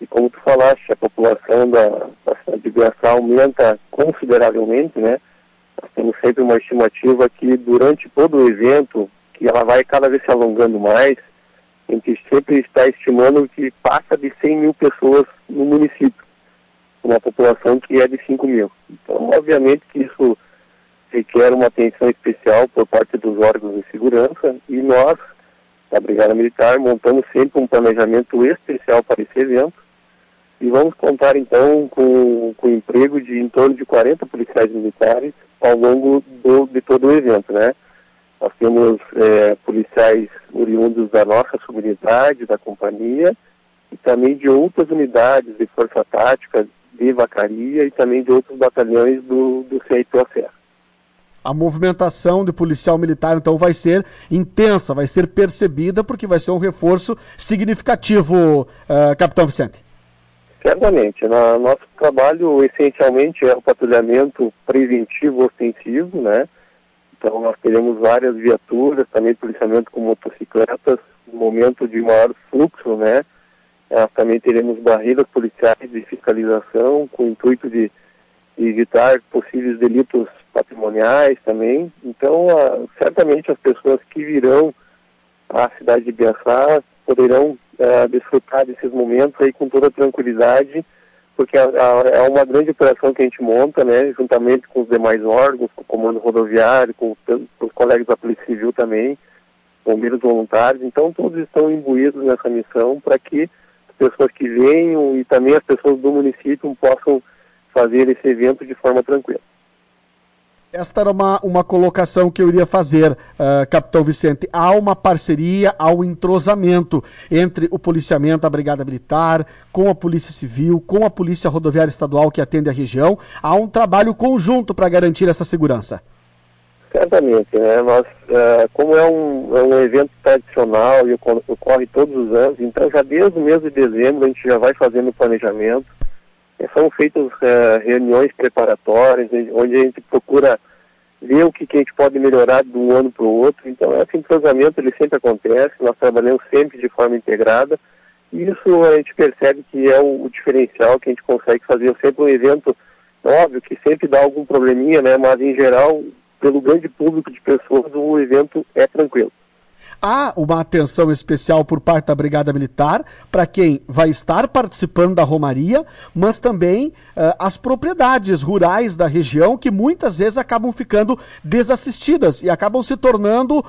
E como tu falaste, a população da cidade de Ibiaçá aumenta consideravelmente, né? Nós temos sempre uma estimativa que durante todo o evento, que ela vai cada vez se alongando mais, a gente sempre está estimando que passa de 100 mil pessoas no município, uma população que é de 5 mil. Então, obviamente que isso requer uma atenção especial por parte dos órgãos de segurança, e nós, da Brigada Militar, montamos sempre um planejamento especial para esse evento, e vamos contar então com o emprego de em torno de 40 policiais militares ao longo de todo o evento, né? Nós temos policiais oriundos da nossa subunidade, da companhia, e também de outras unidades de força tática, de vacaria, e também de outros batalhões do CIPO Serra. A movimentação de policial militar, então, vai ser intensa, vai ser percebida, porque vai ser um reforço significativo, Capitão Vicente. Certamente. Nosso trabalho, essencialmente, é o patrulhamento preventivo ostensivo, né? Então, nós teremos várias viaturas, também policiamento com motocicletas, no momento de maior fluxo, né? Nós também teremos barreiras policiais de fiscalização, com o intuito de evitar possíveis delitos patrimoniais também. Então, certamente as pessoas que virão à cidade de Ibiaçá poderão desfrutar desses momentos aí com toda tranquilidade, porque é uma grande operação que a gente monta, né, juntamente com os demais órgãos, com o comando rodoviário, com os colegas da Polícia Civil também, bombeiros voluntários. Então, todos estão imbuídos nessa missão para que as pessoas que venham e também as pessoas do município possam fazer esse evento de forma tranquila. Esta era uma colocação que eu iria fazer, Capitão Vicente. Há uma parceria, há um entrosamento entre o policiamento, a Brigada Militar, com a Polícia Civil, com a Polícia Rodoviária Estadual que atende a região. Há um trabalho conjunto para garantir essa segurança. Certamente, né? Nós, como é um evento tradicional e ocorre todos os anos, então já desde o mês de dezembro a gente já vai fazendo o planejamento. São feitas reuniões preparatórias, onde a gente procura ver o que a gente pode melhorar de um ano para o outro. Então, esse entrosamento ele sempre acontece, nós trabalhamos sempre de forma integrada, e isso a gente percebe que é o diferencial que a gente consegue fazer. Sempre um evento, óbvio que sempre dá algum probleminha, né? Mas, em geral, pelo grande público de pessoas, o evento é tranquilo. Há uma atenção especial por parte da Brigada Militar para quem vai estar participando da Romaria, mas também as propriedades rurais da região que muitas vezes acabam ficando desassistidas e acabam se tornando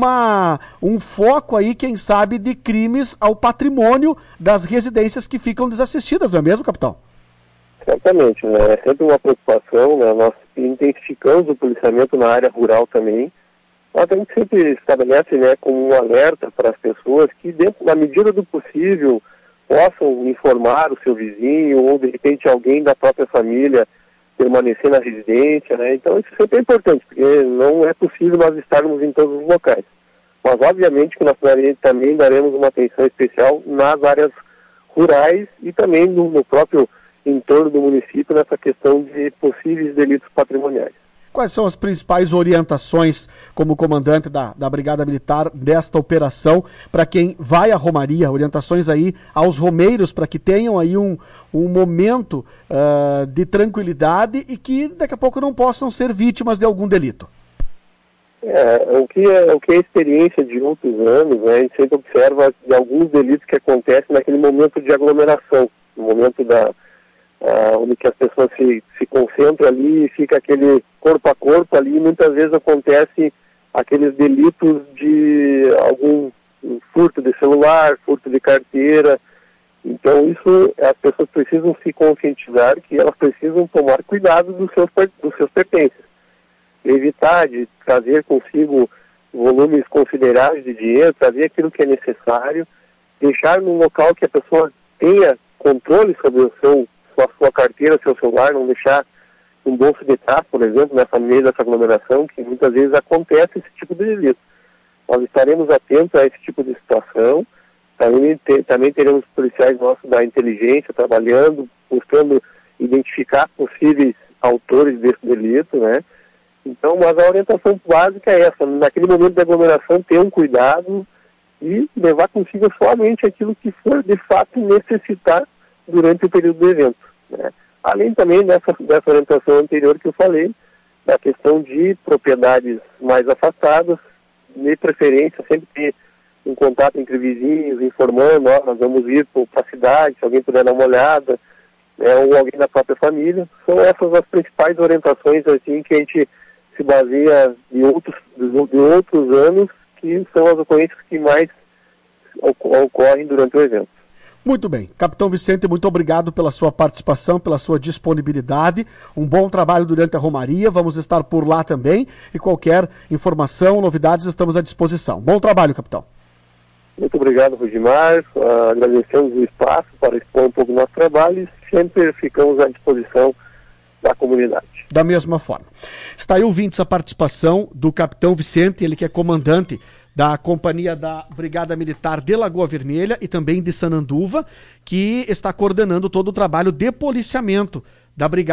um foco aí, quem sabe, de crimes ao patrimônio das residências que ficam desassistidas, não é mesmo, capitão? Certamente, né? É sempre uma preocupação, né? Nós intensificamos o policiamento na área rural também. Mas a gente sempre estabelece, né, como um alerta para as pessoas que, na medida do possível, possam informar o seu vizinho ou, de repente, alguém da própria família permanecer na residência, né? Então, isso sempre é importante, porque não é possível nós estarmos em todos os locais. Mas, obviamente, que nós também daremos uma atenção especial nas áreas rurais e também no próprio entorno do município nessa questão de possíveis delitos patrimoniais. Quais são as principais orientações como comandante da Brigada Militar desta operação para quem vai à Romaria? Orientações aí aos romeiros para que tenham aí um momento de tranquilidade e que daqui a pouco não possam ser vítimas de algum delito. O que é a experiência de outros anos, né, a gente sempre observa de alguns delitos que acontecem naquele momento de aglomeração, no momento onde que as pessoas se concentram ali e fica aquele corpo a corpo ali, e muitas vezes acontece aqueles delitos de algum furto de celular, furto de carteira. Então isso, as pessoas precisam se conscientizar que elas precisam tomar cuidado dos seus pertences. Evitar de trazer consigo volumes consideráveis de dinheiro, trazer aquilo que é necessário, deixar num local que a pessoa tenha controle sobre a sua carteira, seu celular, não deixar um bolso de trás, por exemplo, nessa meio dessa aglomeração, que muitas vezes acontece esse tipo de delito. Nós estaremos atentos a esse tipo de situação, também teremos policiais nossos da inteligência trabalhando, buscando identificar possíveis autores desse delito, né? Então, mas a orientação básica é essa, naquele momento de aglomeração, ter um cuidado e levar consigo somente aquilo que for de fato necessitar durante o período do evento, né? Além também dessa orientação anterior que eu falei, da questão de propriedades mais afastadas, de preferência sempre ter um contato entre vizinhos, informando, nós vamos ir para a cidade, se alguém puder dar uma olhada, né, ou alguém da própria família. São essas as principais orientações assim, que a gente se baseia de outros anos, que são as ocorrências que mais ocorrem durante o evento. Muito bem. Capitão Vicente, muito obrigado pela sua participação, pela sua disponibilidade. Um bom trabalho durante a Romaria. Vamos estar por lá também. E qualquer informação, novidades, estamos à disposição. Bom trabalho, capitão. Muito obrigado, Rudimar. Agradecemos o espaço para expor um pouco do nosso trabalho e sempre ficamos à disposição da comunidade. Da mesma forma. Está aí, ouvintes, a participação do capitão Vicente, ele que é comandante da companhia da Brigada Militar de Lagoa Vermelha e também de Sananduva, que está coordenando todo o trabalho de policiamento da Brigada